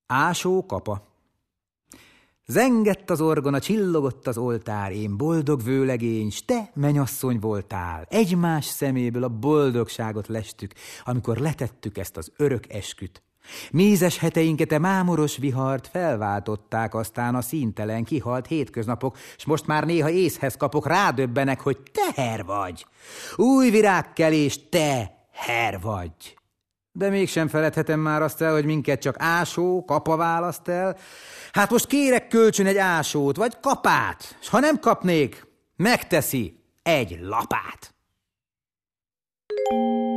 Ásó kapa. Zengett az orgona, csillogott az oltár, én boldog vőlegény, s te menyasszony voltál. Egymás szeméből a boldogságot lestük, amikor letettük ezt az örök esküt. Mézes heteinket, mámoros vihart felváltották aztán a színtelen, kihalt hétköznapok, s most már néha észhez kapok, rádöbbenek, hogy teher vagy. Új virágkelés, te her vagy. De mégsem feledhetem már azt el, hogy minket csak ásó, kapa választ el. Hát most kérek kölcsön egy ásót, vagy kapát, s ha nem kapnék, megteszi egy lapát.